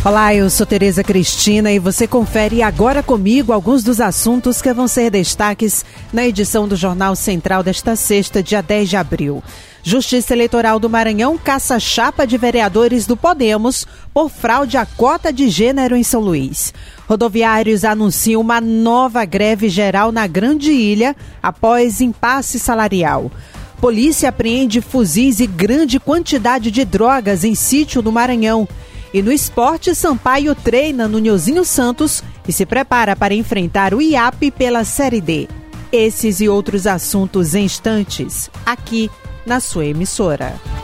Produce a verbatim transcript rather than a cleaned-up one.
Olá, eu sou Tereza Cristina e você confere agora comigo alguns dos assuntos que vão ser destaques na edição do Jornal Central desta sexta, dia dez de abril. Justiça Eleitoral do Maranhão caça chapa de vereadores do Podemos por fraude à cota de gênero em São Luís. Rodoviários anunciam uma nova greve geral na Grande Ilha após impasse salarial. Polícia apreende fuzis e grande quantidade de drogas em sítio no Maranhão. E no esporte, Sampaio treina no Nilzinho Santos e se prepara para enfrentar o I A P pela Série D. Esses e outros assuntos em instantes, aqui na sua emissora.